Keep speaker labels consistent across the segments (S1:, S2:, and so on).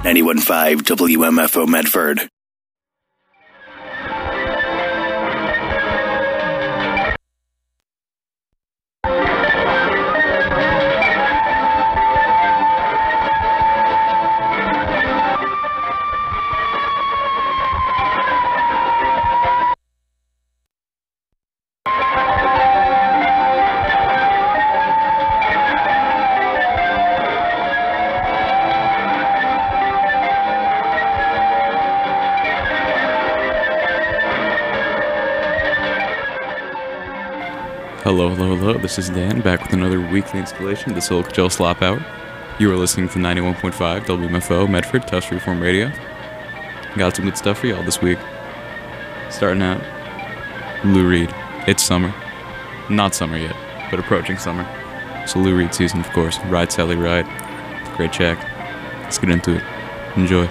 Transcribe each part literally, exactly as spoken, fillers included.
S1: ninety-one point five W M F O Medford.
S2: Hello, hello, hello, this is Dan, back with another weekly installation, the Silk Gel Slop Hour. You are listening to ninety-one point five W M F O Medford, Test Reform Radio. Got some good stuff for y'all this week. Starting out, Lou Reed. It's summer. Not summer yet, but approaching summer. So Lou Reed season, of course. Ride, Sally, Ride. Great check. Let's get into it. Enjoy.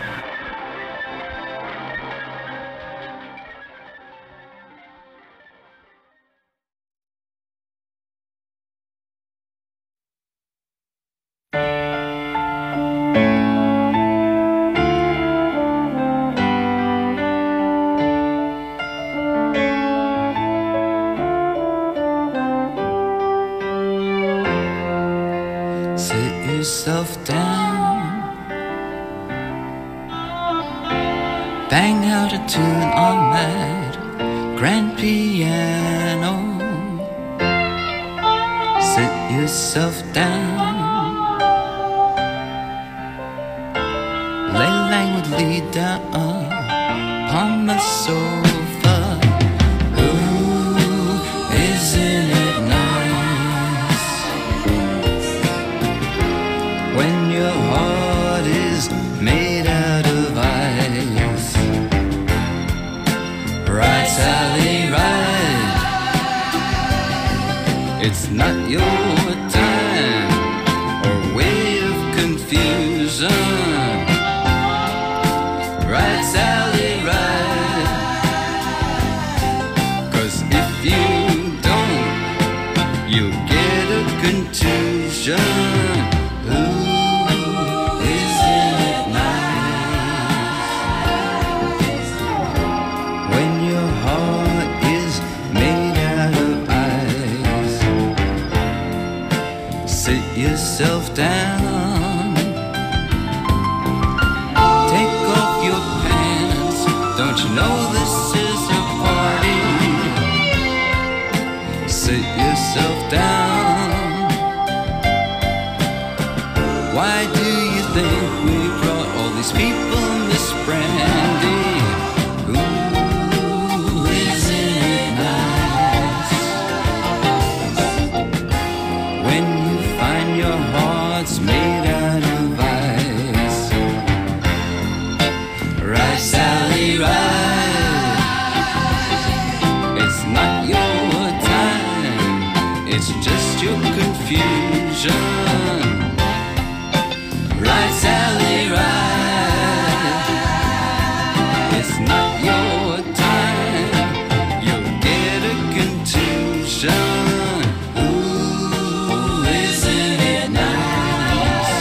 S3: Yourself down, bang out a tune on that grand piano. Sit yourself down, lay languidly down upon the sofa. Ooh, isn't it nice when your heart is made out of ice? Ride, Sally, ride. It's not your time or way of confusion. Ride, Sally, ride. 'Cause if you don't, you'll get a contusion. Yourself down, take off your pants. Don't you know this is a party? Sit yourself down. Why do you think we brought all these people, Miss Brandy? Ooh, isn't it nice when you find your heart's made out of ice? Ride, Sally, ride. It's not your time, it's just your confusion. Ride, Sally, ride. It's not your time, you'll get a contusion. Ooh, isn't it nice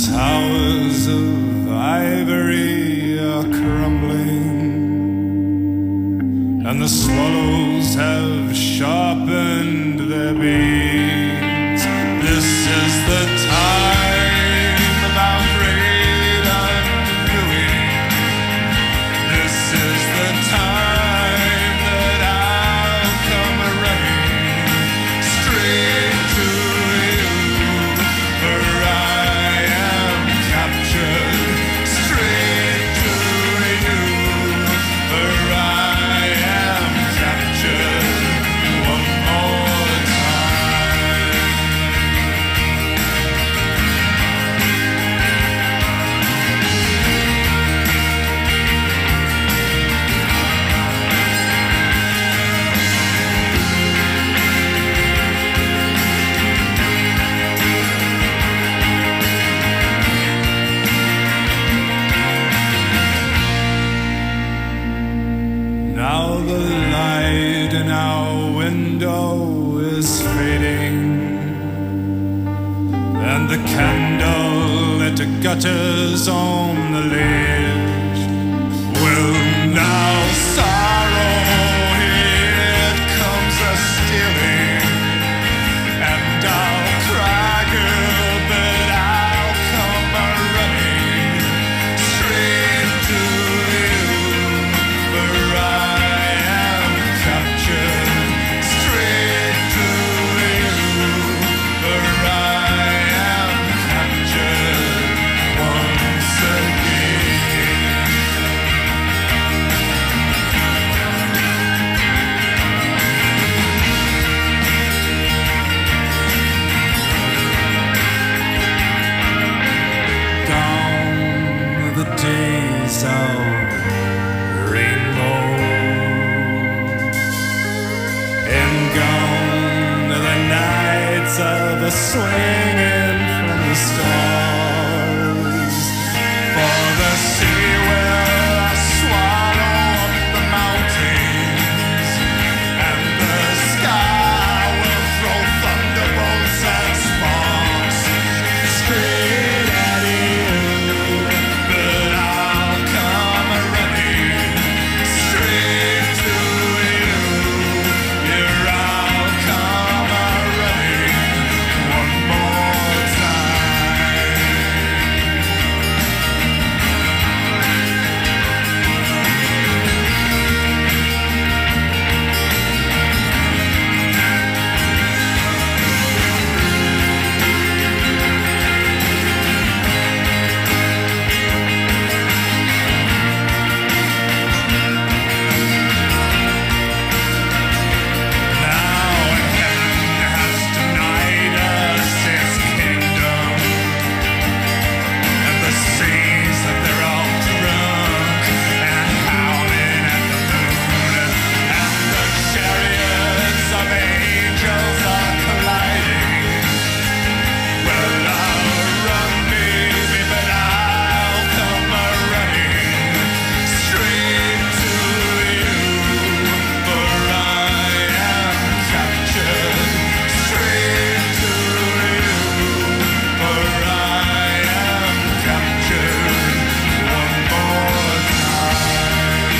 S4: towers of ivory are crumbling, and the swallows have sharpened their beaks. This is the time of our great undoing. This is the time that I'll come running straight to you, for I am captured. Straight to you, for I am captured one more time. Now the light in our window is fading, and the candle that gutters on the ledge will now sorrow. It comes a stealing, and I'll cry, girl, but I'll come a running straight to you, for I am captured. Straight to you, for I am captured once again. Gone the days of rainbow, and gone the nights of a swinging from the stars. For the sea will swallow up the mountains, and the sky will throw thunderbolts and sparks straight at you. But I'll come running straight to you. Here I'll come running one more time. Now heaven has denied us its kingdom, and the seas that they're all drunk and howling at the moon, and the chariots of angels are colliding. Well, I'll run, baby, but I'll come a running straight to you, for I am captured. Straight to you, for I am captured one more time.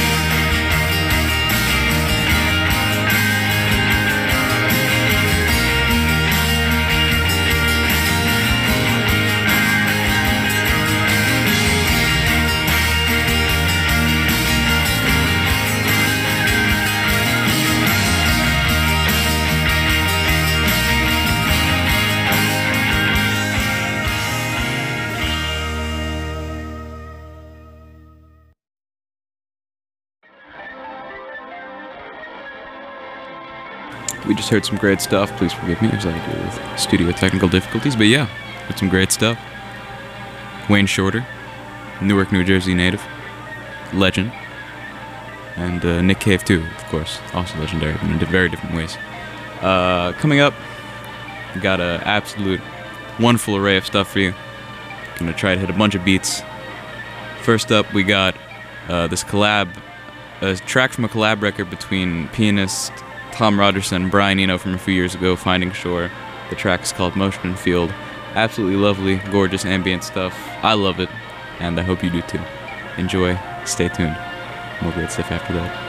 S2: We just heard some great stuff. Please forgive me as I deal with studio technical difficulties. But yeah, heard some great stuff. Wayne Shorter, Newark, New Jersey native, legend. And uh, Nick Cave too, of course, also legendary, but in very different ways. Uh, coming up, we got an absolute wonderful array of stuff for you. Gonna try to hit a bunch of beats. First up, we got uh, this collab, a track from a collab record between pianist Tom Rogerson and Brian Eno from a few years ago, Finding Shore. The track is called Motion and Field. Absolutely lovely, gorgeous ambient stuff. I love it, and I hope you do too. Enjoy, stay tuned. More great stuff after that.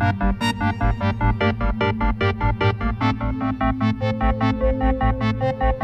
S5: Thank you.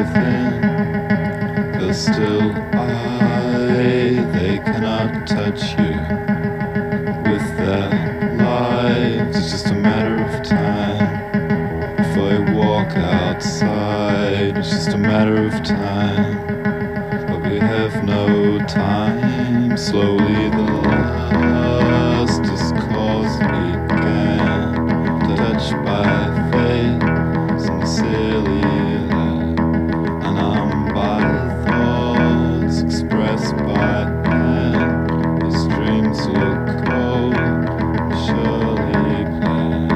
S5: within. 'Cause still I, they cannot touch you with their lives. It's just a matter of time before you walk outside. It's just a matter of time, but we have no time. Slowly the last discourse began, touched by fate, sincerely led, and I'm by thoughts expressed by pen. His dreams look cold, surely planned.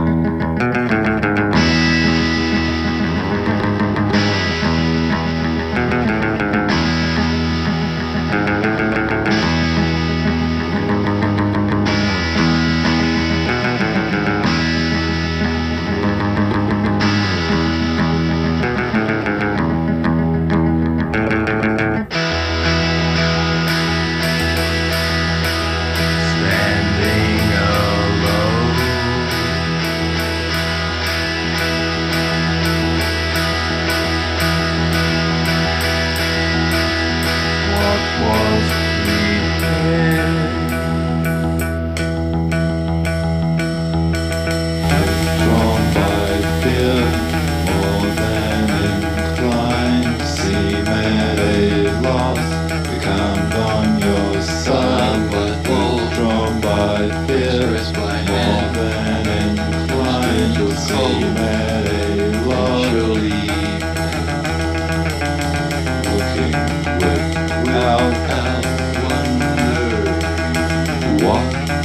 S5: Standing alone, what was prepared? Drawn by fear, more than inclined, seem at a loss. We count on your side, but drawn by fear, more than inclined, seem at a loss. Looking without wonder, what?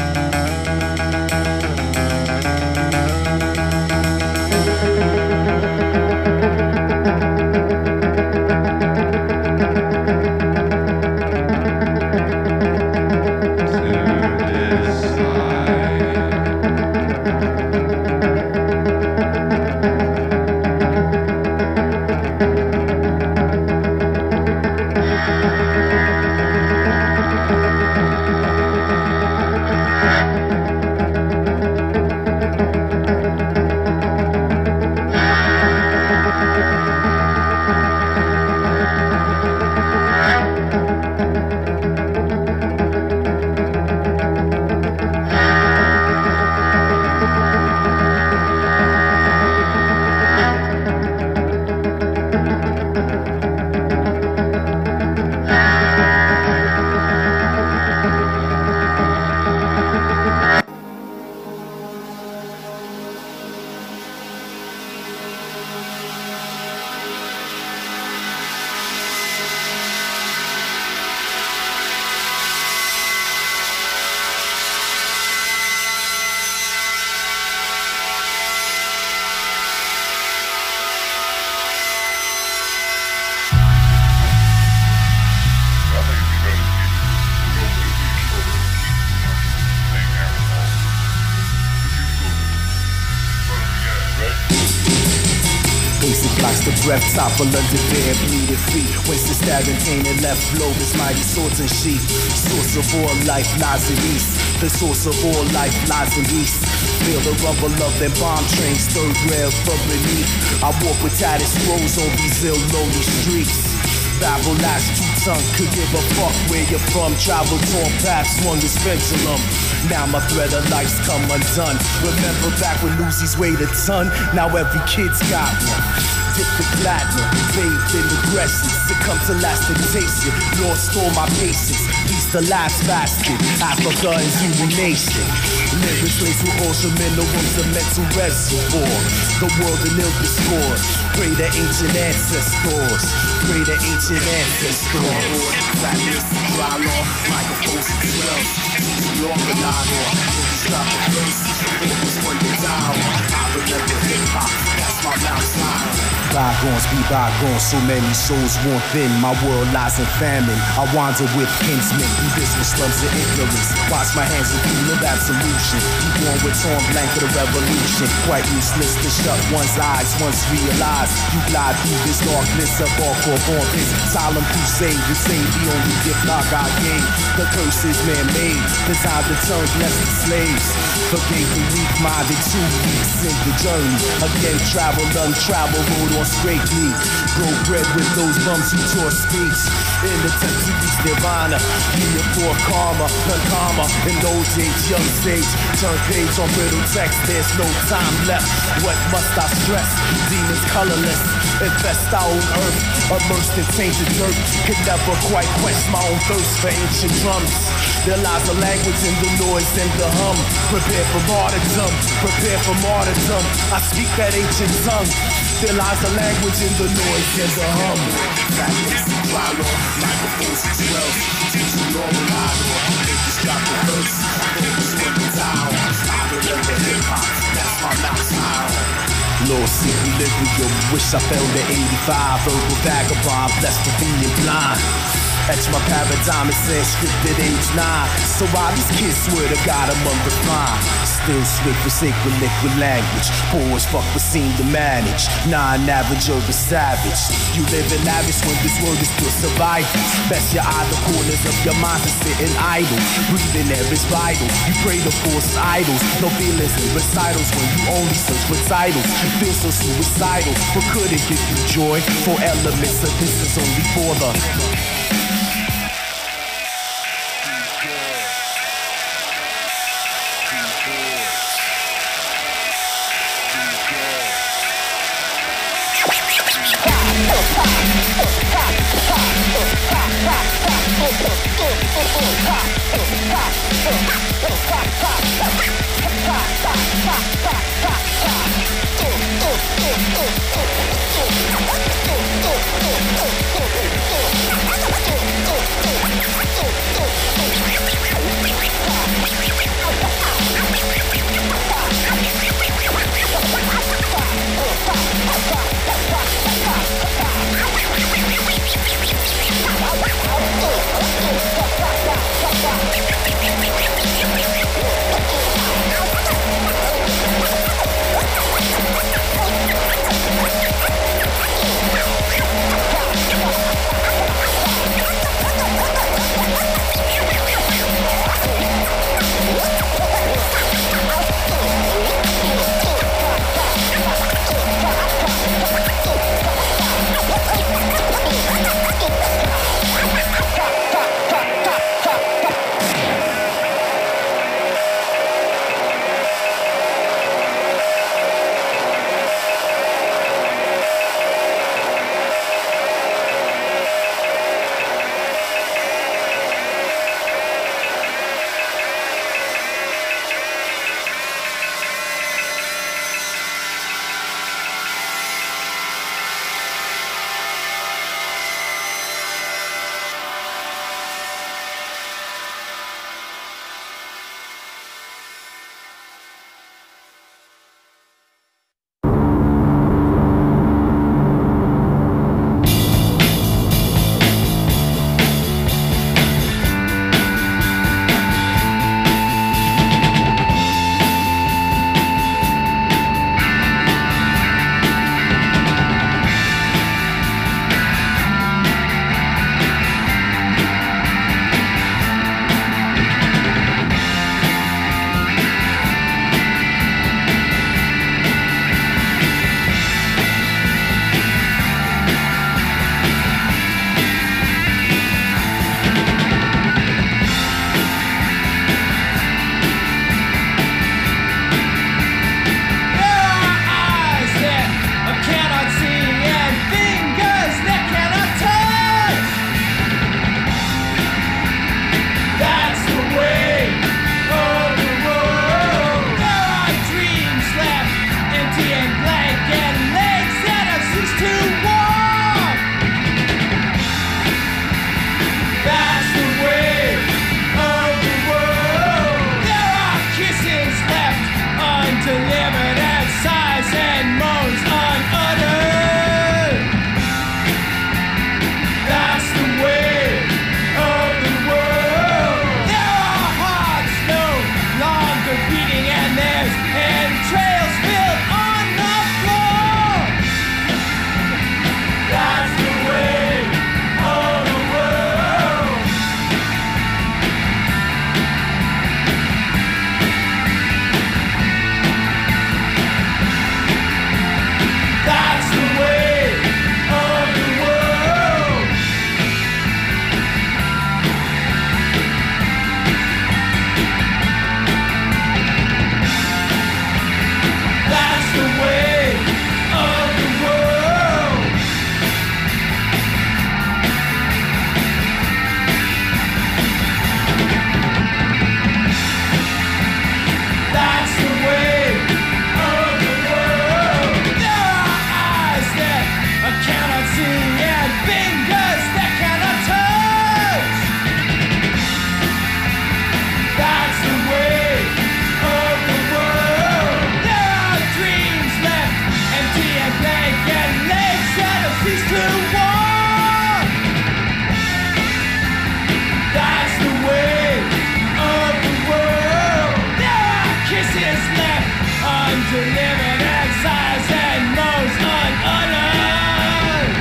S6: Basic blocks the breath, topple under bare bleeding feet. Wasted stabbing, pain and left blow, this mighty swords and sheath. Source of all life lies in east. The source of all life lies in east. Feel the rumble of them bomb trains, third rail from beneath. I walk with tattered scrolls on these ill lonely streets. Babble last two tongue, could give a fuck where you're from. Travel torn paths, swung this pendulum. Now my thread of life's come undone. Remember back when Lucy's weighed a ton? Now every kid's got one. Dipped in platinum, bathed in aggression. Succumb to last temptation, lost all my patience. Peace the last basket, Africa is human nation. Lyrics laced with ocean minerals, a mental reservoir. The world in ill discord. Pray to ancient ancestors. Pray to ancient ancestors. Sadness, dry law, microphones and twelve. Long and line on, stop the place. It was one to die on. I remember hip hop, that's my mouth sign. Bygones be bygones, so many souls worn thin. My world lies in famine. I wander with kinsmen through dismal slums of ignorance. Wash my hands in pool of absolution. Be born with torn blank for the revolution. Quite useless to shut one's eyes once realized. You glide through this darkness of all corp on this solemn crusade. You say the only gift our God gave. The curse is man-made. Designed to turn blessed slaves. Forgave the weak-minded two weeks in the journey. Again, traveled untraveled, rode on scrape me. Broke bread with those bums who tore speech. In the attempt to reach nirvana, union for karma, none karma. In those days, young sage, turn page on brittle text. There's no time left. What must I stress? Demons colorless, infest our own earth, immersed in tainted dirt. Could never quite quench my own thirst for ancient drums. There lies a language in the noise and the hum. Prepare for martyrdom, prepare for martyrdom. I speak that ancient tongue. There lies a language in the noise and the hum. Fabulous and follow, microphones and swells. Teach you all the idol, niggas drop the verse. Niggas swim the down, I remember hip-hop, that's my mouth smile. Lord, see equilibrium, wish I found the eighty-five. Verbal vagabond, blessed for being blind. Etch my paradigm, it says scripted age nine. So why these kids swear to God I'm unrefined? Still swift for sacred liquid language. Poor as fuck but seem to manage. Non-average urban savage. You live in lavish when this world is still surviving. Best your eye, the corners of your mind is sitting idle. Breathing air is vital. You pray to force idols. No feelings in recitals when you only search for titles. You feel so suicidal, but could it give you joy? Four elements of this is only for the who live in exiles and most unuttered.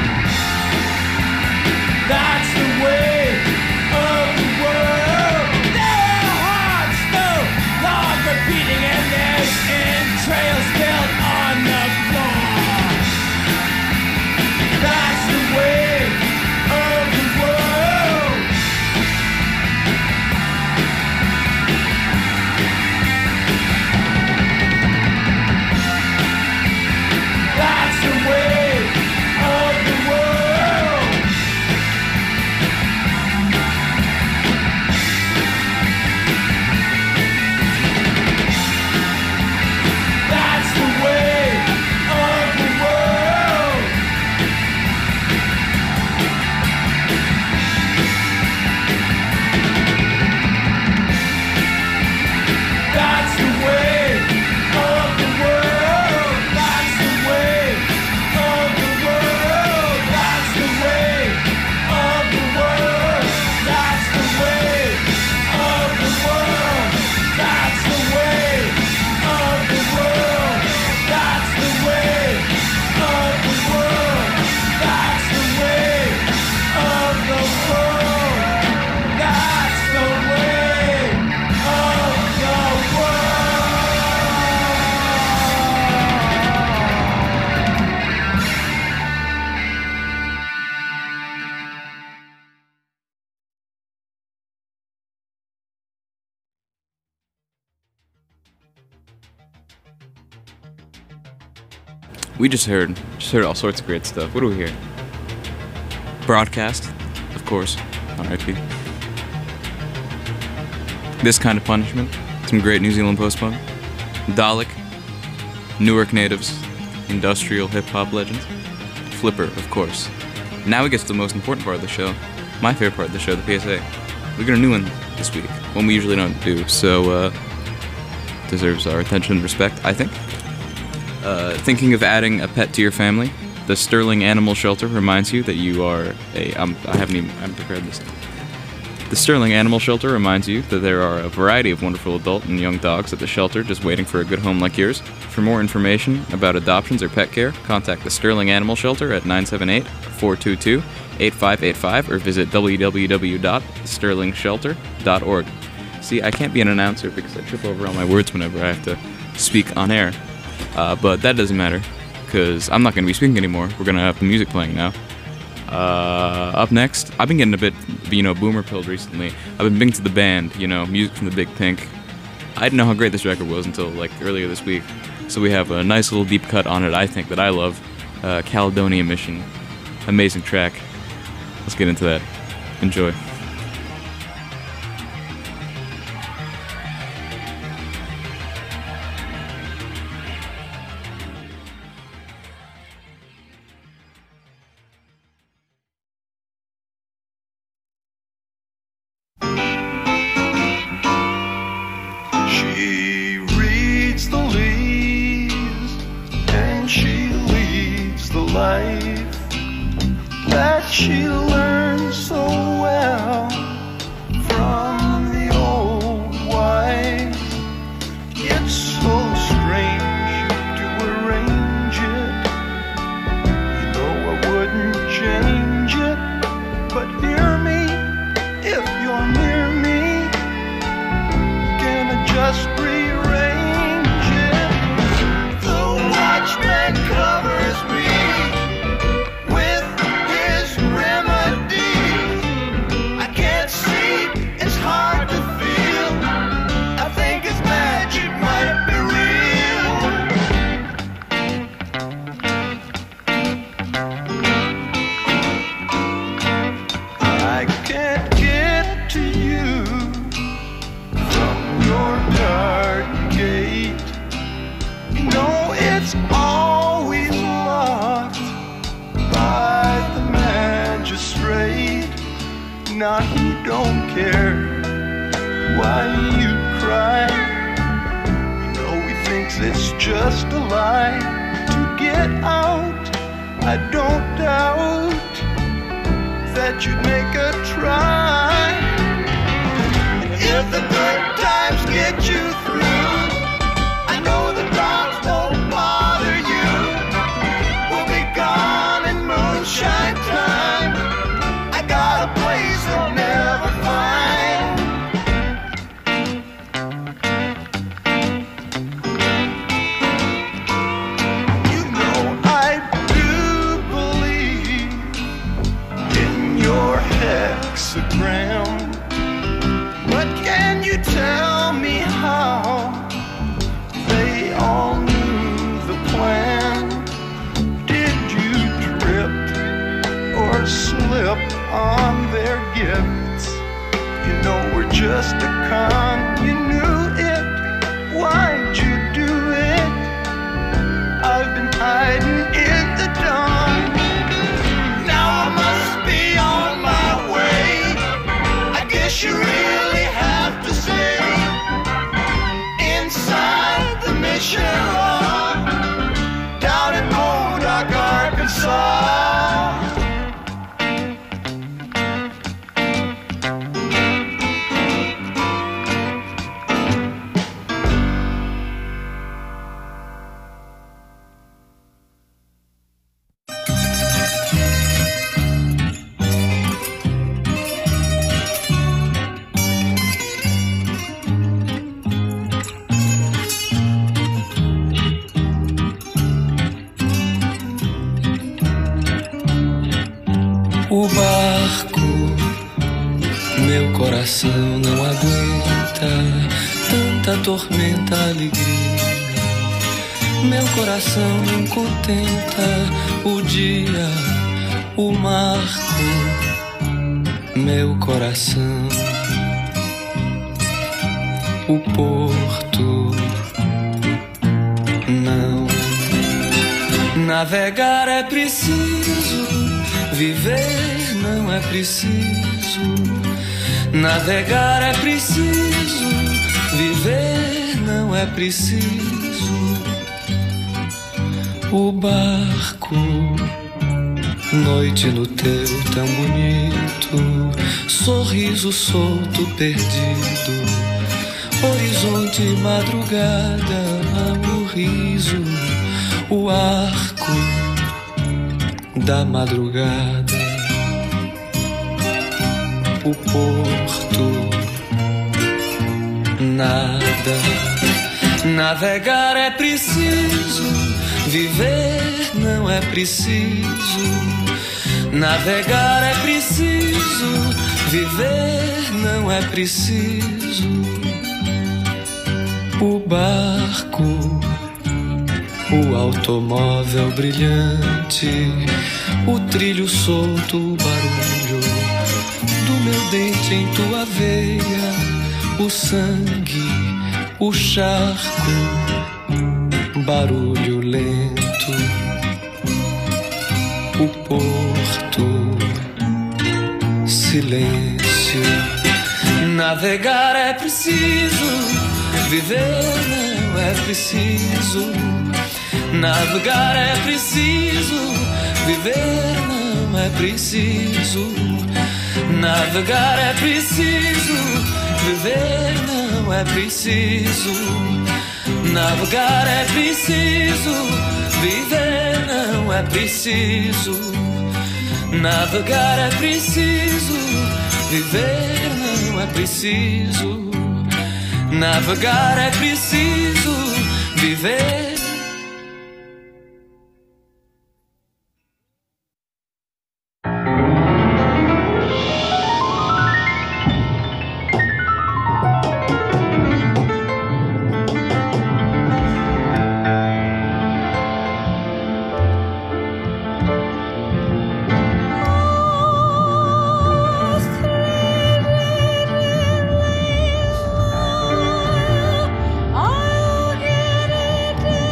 S6: That's the way of the world. Their hearts still long repeating and their entrails built on the floor. That's the way of the world. That's the way of the world. That's the way of the world. That's the way of the world. That's the way of the world. That's the way of the world. That's the way of the world. That's the way of the world. That's the way of the world. That's the way of the world. That's the way of the
S2: We just heard, just heard all sorts of great stuff. What do we hear? Broadcast, of course, R I P. This Kind of Punishment, some great New Zealand post-punk. Dalek, Newark natives, industrial hip-hop legends. Flipper, of course. Now we get to the most important part of the show, my favorite part of the show, the P S A. We got a new one this week, one we usually don't do, so uh, deserves our attention and respect, I think. Uh, thinking of adding a pet to your family? The Sterling Animal Shelter reminds you that you are a... Um, I haven't even... I haven't prepared this. The Sterling Animal Shelter reminds you that there are a variety of wonderful adult and young dogs at the shelter just waiting for a good home like yours. For more information about adoptions or pet care, contact the Sterling Animal Shelter at nine seven eight, four two two, eight five eight five or visit w w w dot sterling shelter dot org. See, I can't be an announcer because I trip over all my words whenever I have to speak on air. Uh, but that doesn't matter, because I'm not going to be speaking anymore. We're going to have the music playing now. Uh, up next, I've been getting a bit, you know, boomer-pilled recently. I've been big to the band, you know, music from the Big Pink. I didn't know how great this record was until, like, earlier this week. So we have a nice little deep cut on it, I think, that I love. Uh, Caledonia Mission. Amazing track. Let's get into that. Enjoy.
S7: She reads the leaves and she leads the life that she learned so well from the old wife. It's so strange to arrange it. You know I wouldn't change it, but hear me if you're near me. Can I just rearrange it? The watchman covers me with his remedy. I can't see, it's hard to feel. I think his magic might be real. I can't get to you from your dark gate. No, it's always locked by the magistrate. Now he don't care why you cry. You know he thinks it's just a lie. To get out, I don't doubt that you'd make a try. If the good times get you through, I know the drops won't on their gifts. You know we're just a con. You knew it. Why'd you do it? I've been hiding in the dawn. Now I must be on my way. I guess you really have to stay inside the mission lawn down in Modoc, Arkansas.
S3: O barco, meu coração não aguenta tanta tormenta, alegria. Meu coração não contenta o dia, o marco, meu coração, o porto, não. Navegar é preciso, viver não é preciso. Navegar é preciso, viver não é preciso. O barco, noite no teu tão bonito, sorriso solto perdido, horizonte madrugada, o riso, o arco da madrugada, o porto, nada. Navegar é preciso, viver não é preciso. Navegar é preciso, viver não é preciso. O barco, o automóvel brilhante, o trilho solto, o barulho do meu dente em tua veia, o sangue, o charco, barulho lento, o porto, silêncio. Navegar é preciso, viver não é preciso. Navegar é preciso, viver não é preciso. Navegar é preciso, viver não é preciso. Navegar é preciso, viver não é preciso. Navegar é preciso, viver não é preciso. Navegar é preciso, viver.
S8: I'll get it.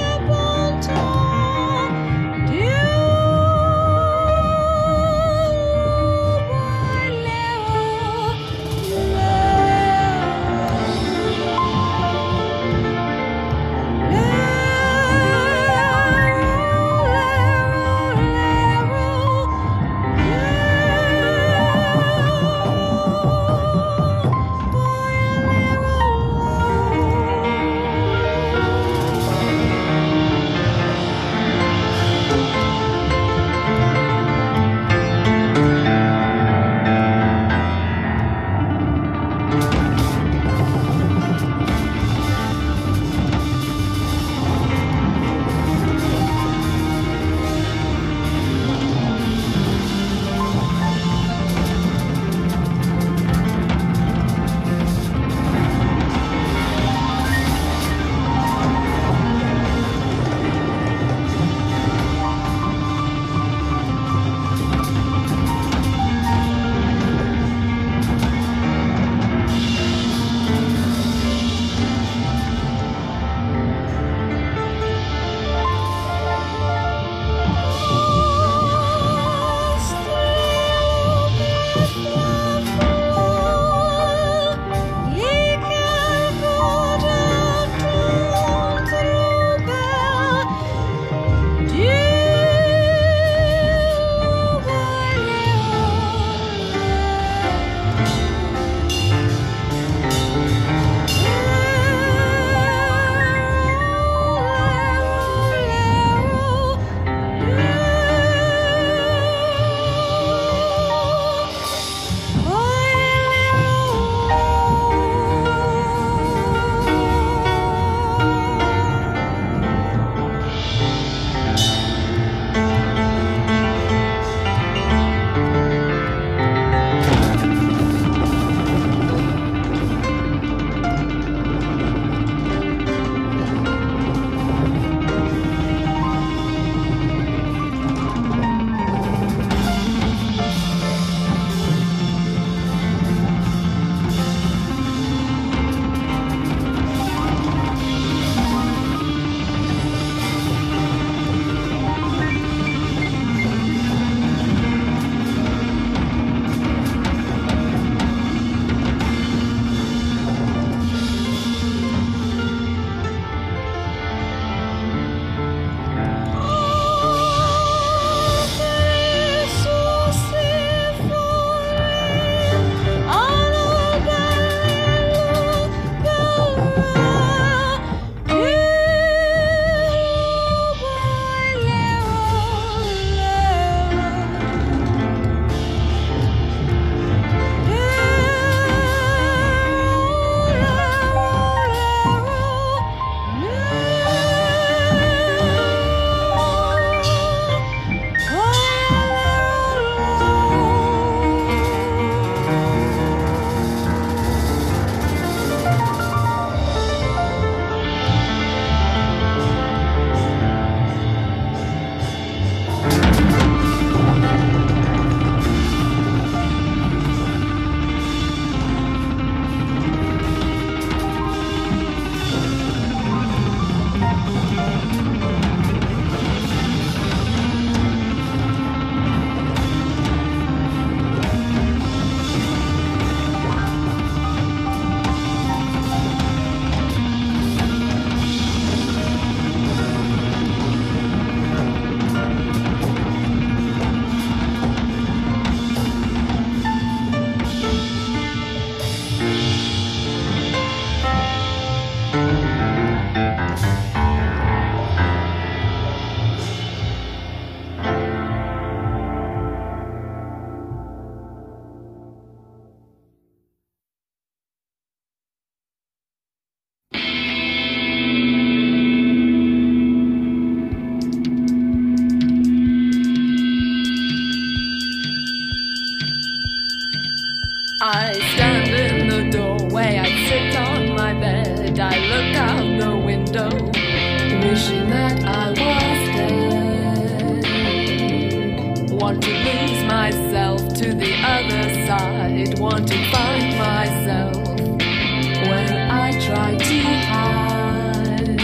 S8: Want to lose myself to the other side. Want to find myself when I try to hide.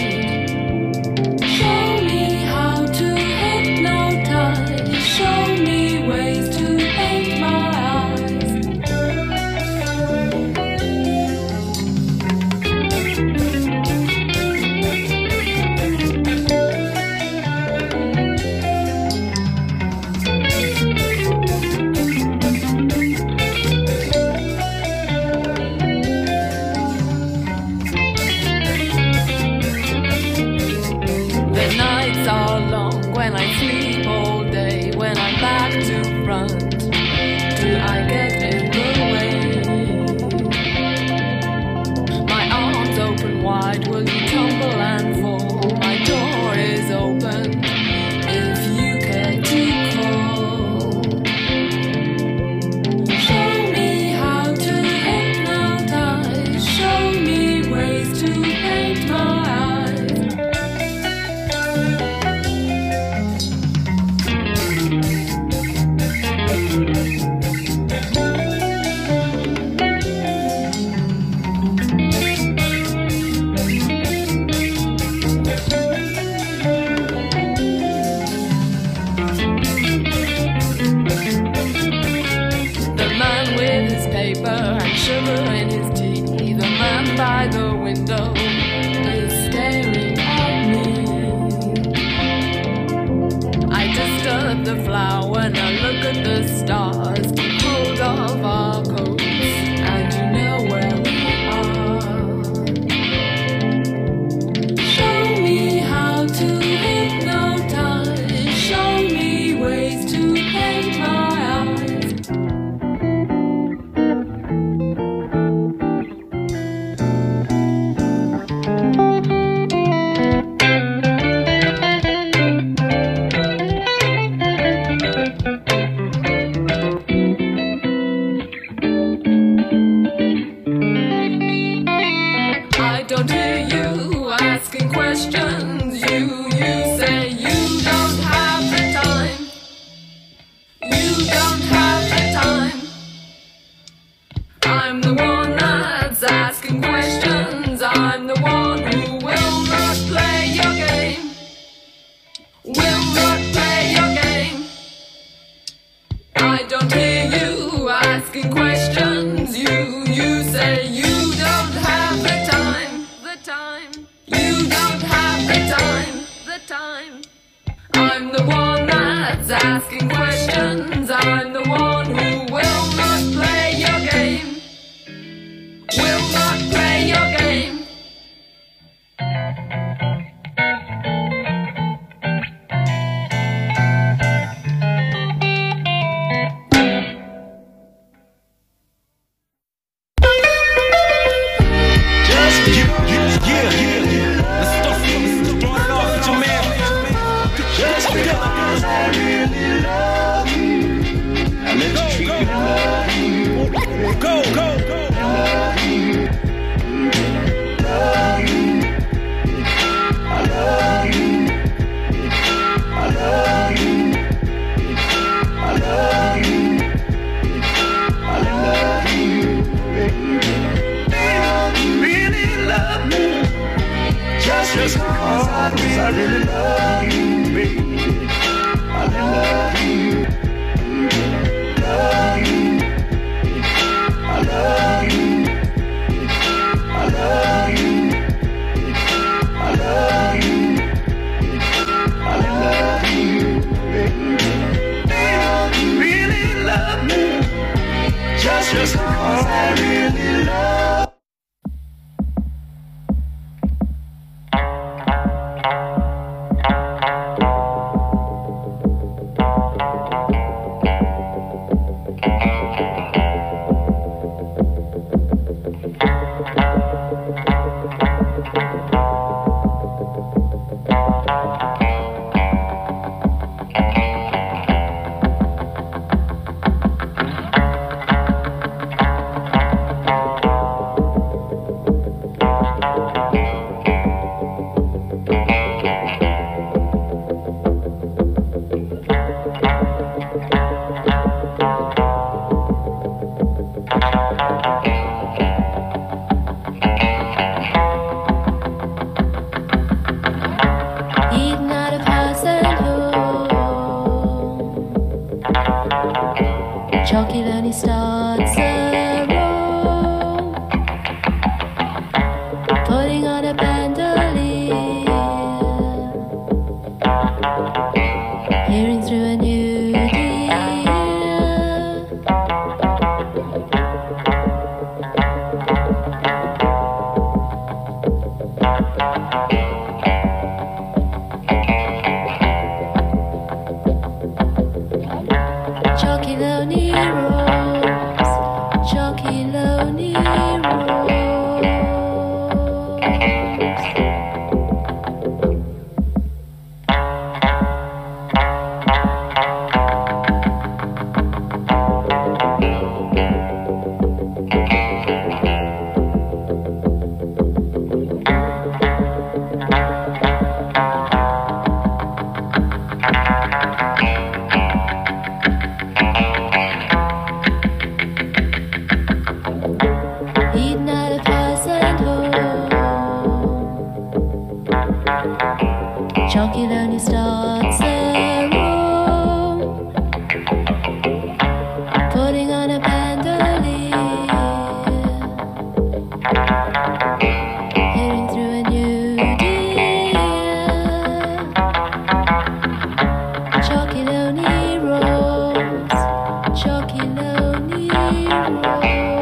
S8: Show me how to hypnotize. Show me ways to paint my eyes. The nights are long when I sleep all day. When I'm back to front, do I get in the way? My arms open wide, will you tumble and fall? My door is open if you care to call. Show me how to hypnotize. Show me ways to paint my eyes. The man with his paper and sugar in his tea. The man by the window is staring at me. I disturb the flower and I look at the stars. Keep hold of our coats and you know where we are. Show me how to hypnotize. Show me ways to paint my eyes. I don't hear you asking questions. You, you say you don't have the time. You don't have the time. I'm the one that's asking questions. I'm the one who will not play your game. Will not play your game. I don't hear you asking questions. You, you say you don't have the time. The time. You don't have the time. The time. I'm the one that's asking questions. I'm the one who will not play your game. Will not play your game.
S9: Just you, yeah, yeah, yeah. Let's start from starting off with your man. Just because I really love you, and let's treat you love you. Go, go, go. Love you, love you. I love you. I love you. I love you. I love you, baby. Really love me. Just because I really love you, baby. I love you. Love you. I love you. I love you. I love you. I love you, baby. They don't really love me. Just because I really love.
S10: Chalky Lonely starts the room, putting on a bandolier, heading through a new deal. Chalky Lonely rolls, Chalky Lonely rolls.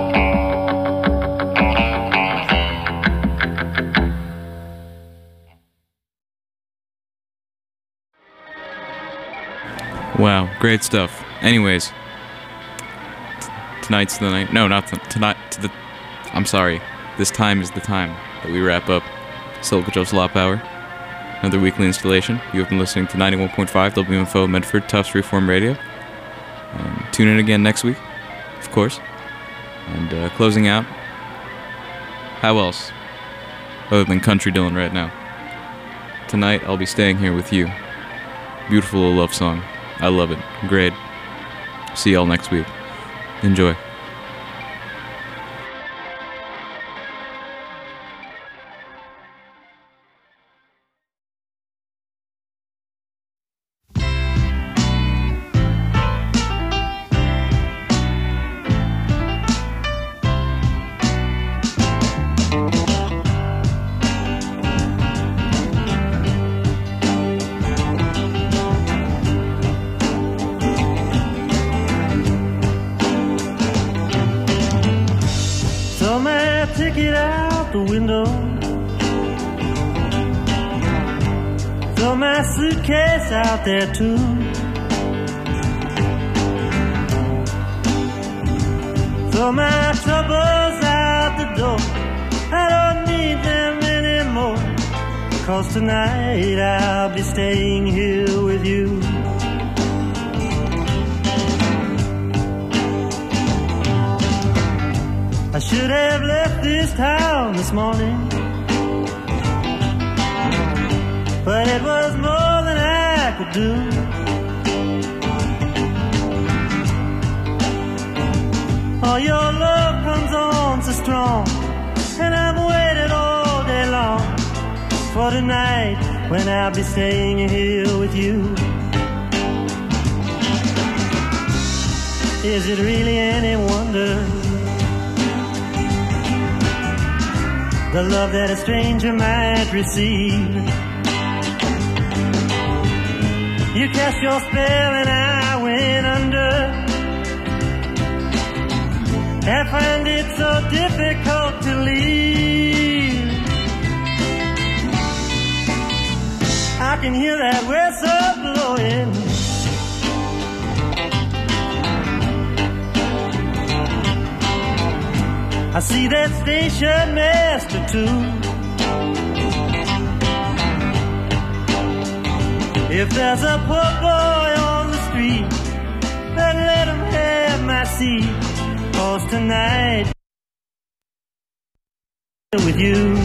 S2: Wow, great stuff. Anyways, t- tonight's the night. No, not the, tonight. To the, I'm sorry. This time is the time that we wrap up Silver Joe Slop Hour. Another weekly installation. You have been listening to ninety-one point five W M F O Medford, Tufts Reform Radio. Um, tune in again next week, of course. And uh, closing out, how else other than Country Dylan right now? Tonight I'll be staying here with you. Beautiful little love song. I love it. Great. See y'all next week. Enjoy.
S11: Ticket out the window, throw my suitcase out there too. Throw my troubles out the door, I don't need them anymore, 'cause tonight I'll be staying here with you. I should have left this town this morning, but it was more than I could do. Oh, your love comes on so strong, and I've waited all day long for tonight when I'll be staying here with you. Is it really any wonder the love that a stranger might receive? You cast your spell and I went under. I find it so difficult to leave. I can hear that whistle blowing, I see that station master too. If there's a poor boy on the street, then let him have my seat, 'cause tonight with you.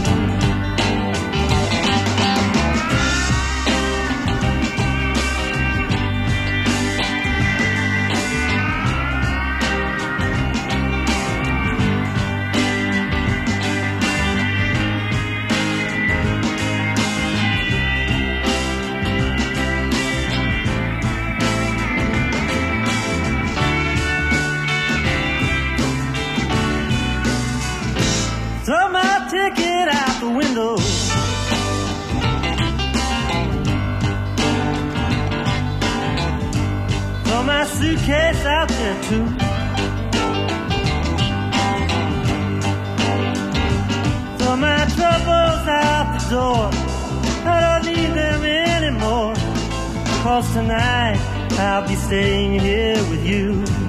S11: Throw my ticket out the window, throw my suitcase out there too. Throw my troubles out the door, I don't need them anymore, 'cause tonight I'll be staying here with you.